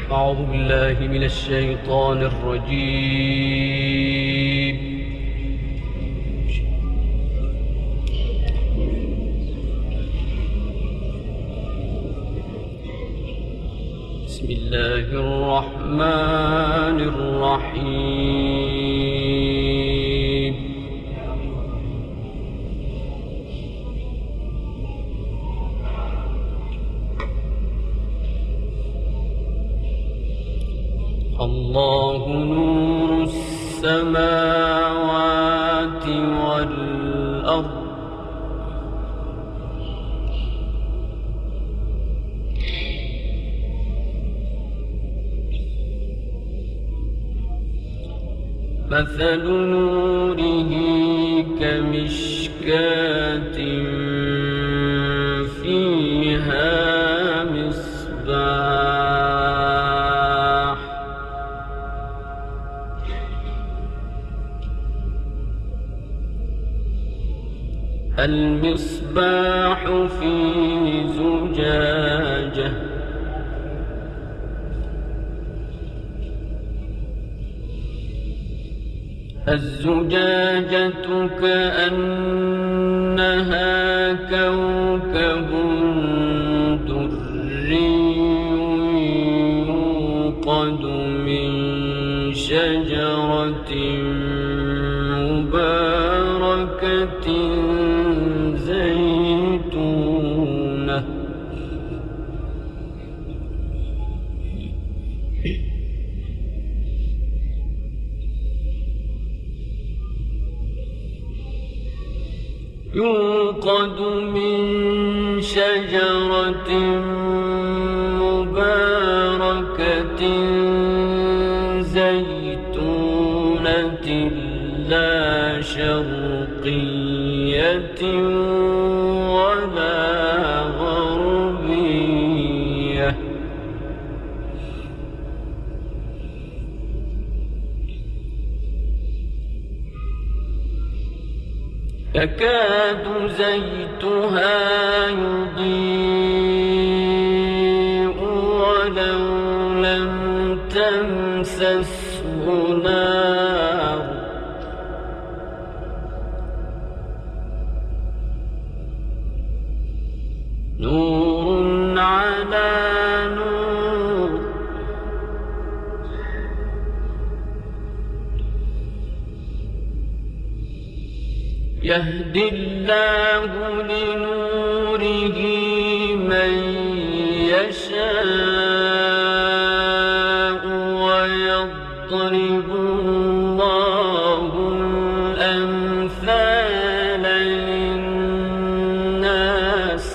أعوذ بالله من الشيطان الرجيم. بسم الله الرحمن الرحيم. الله نور السماوات والأرض مثل نوره كمشكاة فيها مصباح المصباح في زجاجة الزجاجة كأنها كوكب دري يوقد من شجرة مباركة زيتونة يوقد من شجرة مباركة زيتونة لا شرقية ولا غربية يكاد زيتها يضيء ولو لم تمسسه نار نور على نور يهدي الله لنوره من يشاء ويضرب الله الأمثال للناس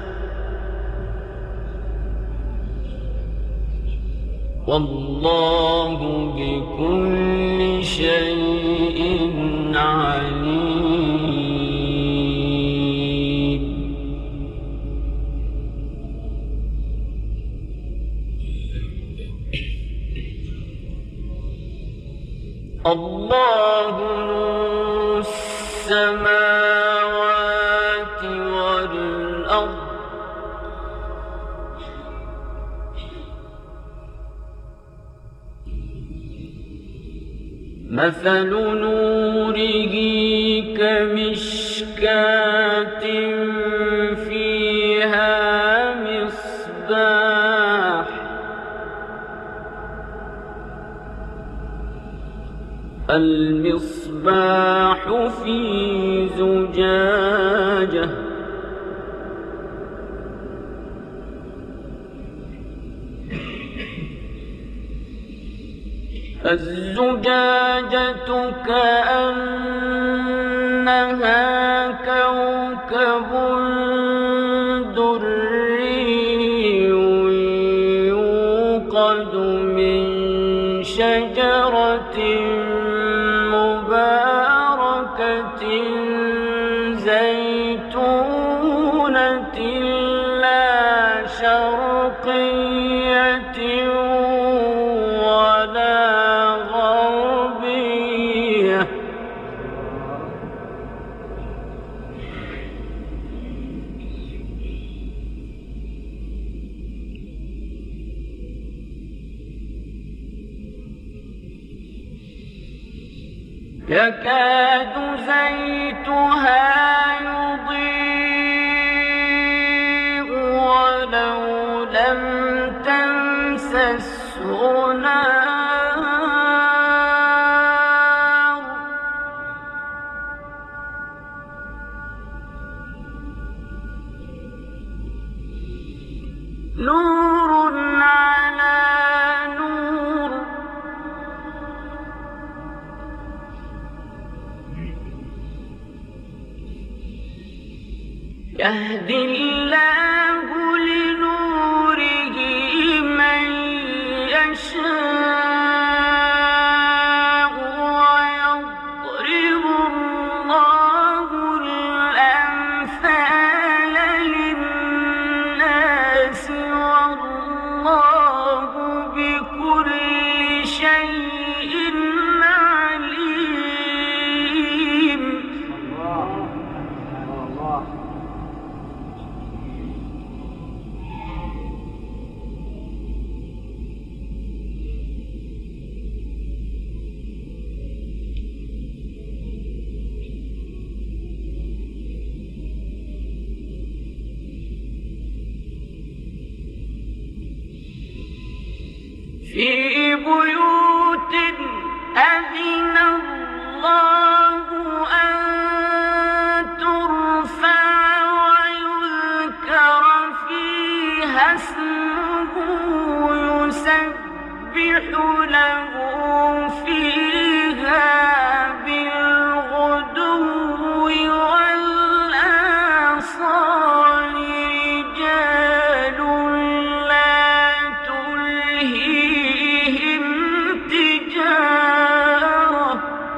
والله بكل شيء عليم. الله نور السماوات والأرض مثل نوره كمشكاة فيها مصباح المصباح في زجاجة الزجاجة كأنها كوكب دري يوقد من شجرة مباركة زيتونة لا شرقية ولا غربية يكاد زيتها يضيء ولو لم تمسسه نار نور على نور يهدي الله لنوره من يشاء ويضرب الله الأمثال للناس والله بكل شيء عليم. في بيوت أذن الله أن ترفع ويذكر فيها اسمه يسبح له فيها بالغدو والآصال رجال لا تلهيهم تجارة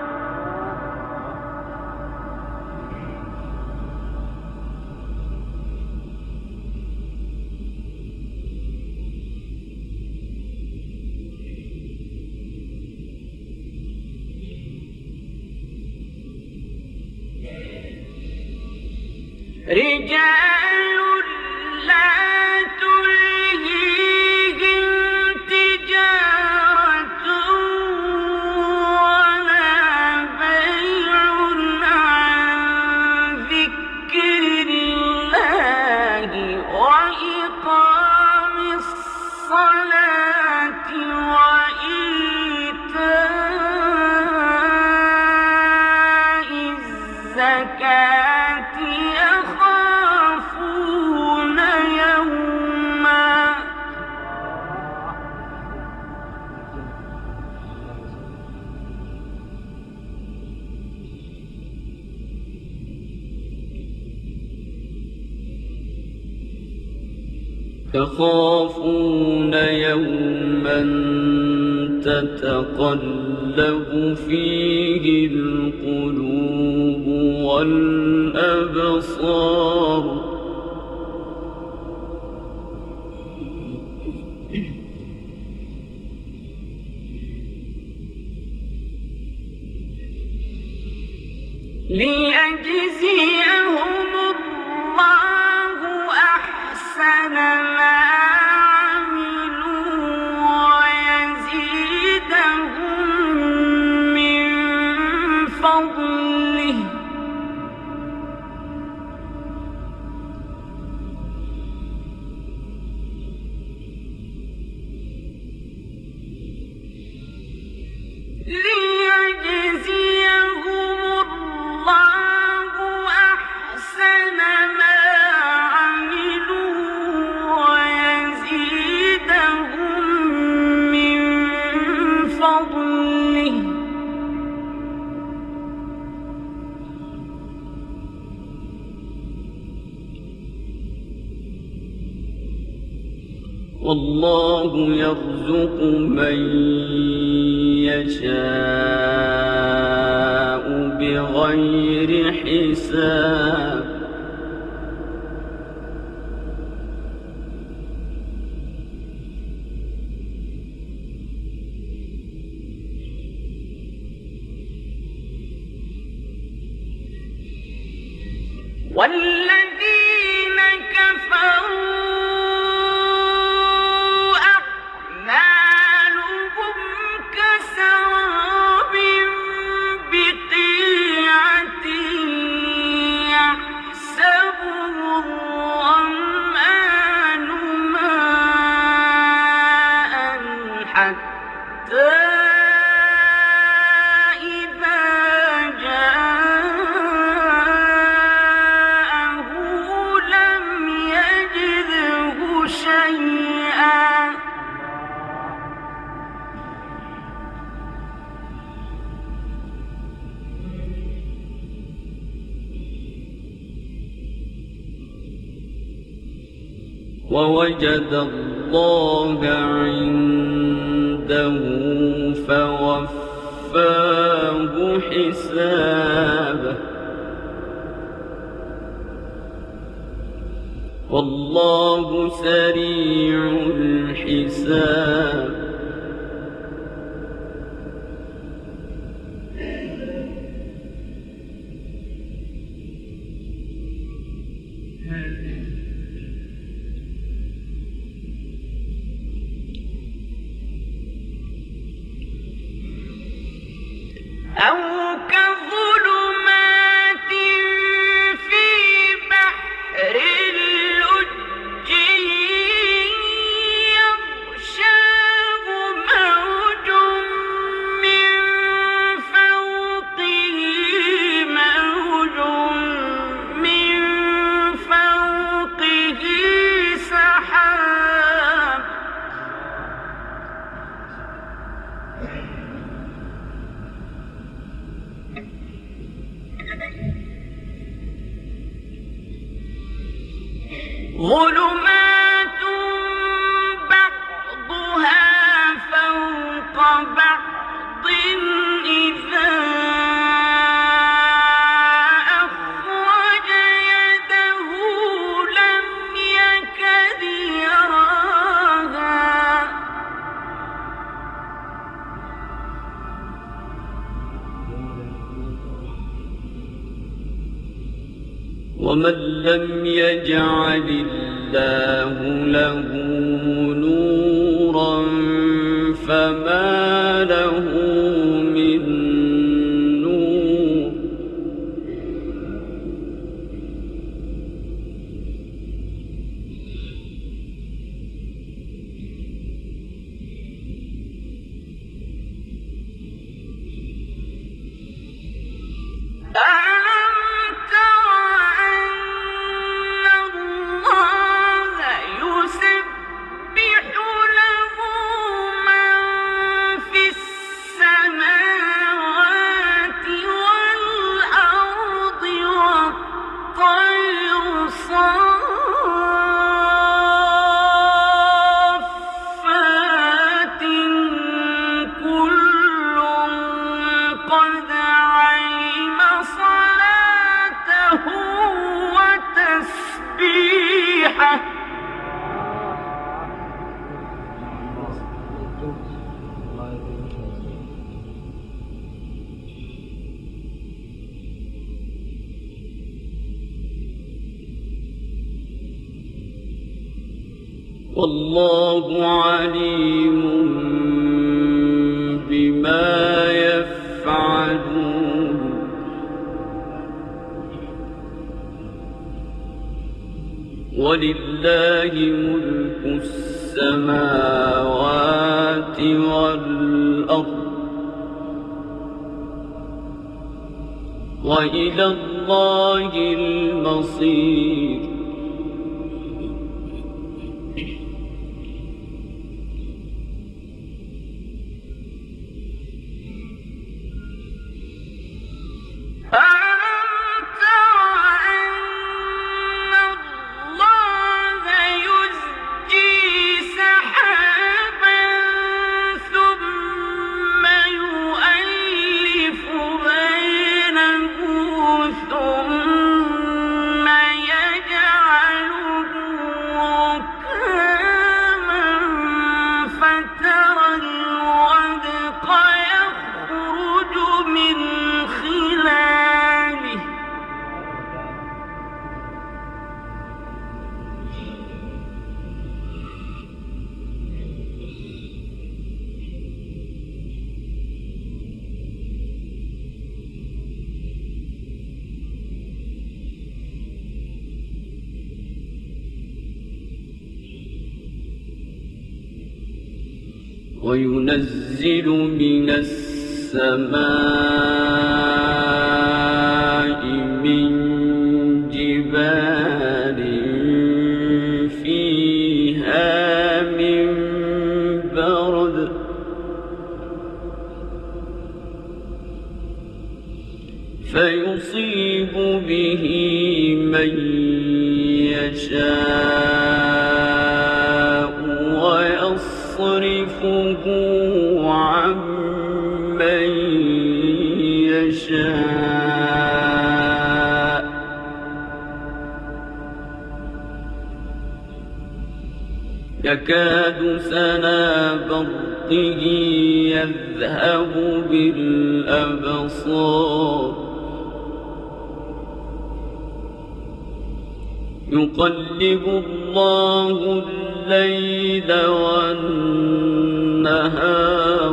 رجال لا تلهيهم تجارة ولا بيع عن ذكر الله وإقام الصلاة وإيتاء الزكاة يخافون يوما تتقلب فيه القلوب والأبصار ليجزيهم الله أحسن ما عملوا ويزيدهم من فضله ليجزيهم الله أحسن ما عملوا ويزيدهم من فضله والله يرزق من يشاء بغير حساب والذين كفروا أعمالهم كسراب بقيع ووجد الله عنده فوفاه حسابه والله سريع الحساب أو كظلمات في بحر لجي يغشاه موج من فوقه موج من فوقه سحاب ظلمات بعضها فوق بعض إذا أخرج يده لم يكد يراها ومن لم يجعل الله له نورا فما له من نور والله عليم بما يفعلون ولله ملك السماوات والأرض وإلى الله المصير وينزل من السماء من جبال فيها من برد فيصيب به من يشاء ويصرفه عن من يشاء يكاد سنا برقه يذهب بالأبصار يقلب الله الليل والنهار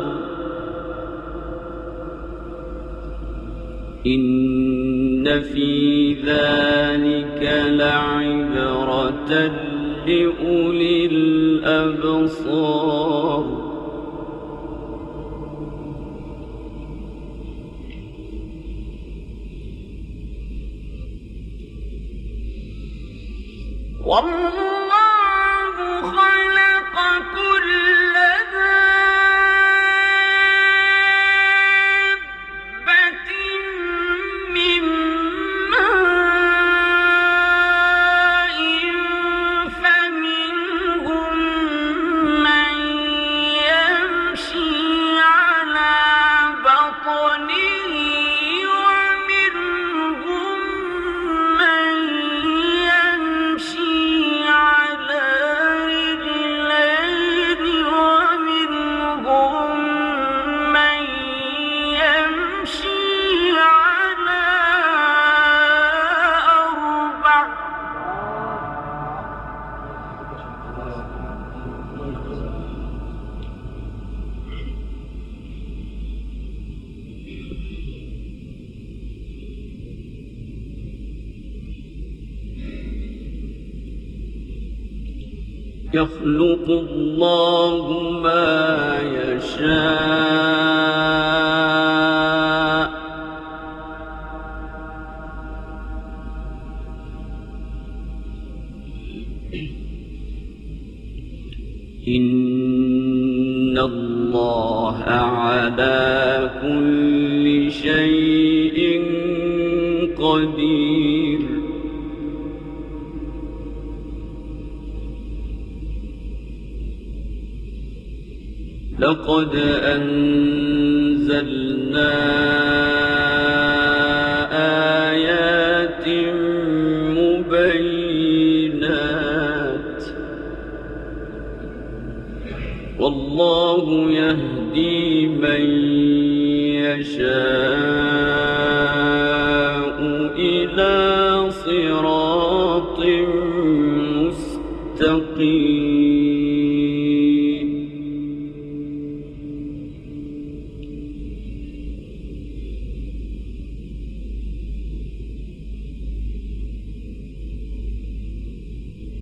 إن في ذلك لعبرة لأولي الأبصار والله خلق كل دابة من ماء فمنهم من يمشي على بطنه ومنهم من يمشي على رجلين ومنهم من يمشي على أربع يخلق الله ما يشاء إن الله على كل شيء قدير لقد أنزلنا آيات مبينات والله يهدي من يشاء إلى صراط مستقيم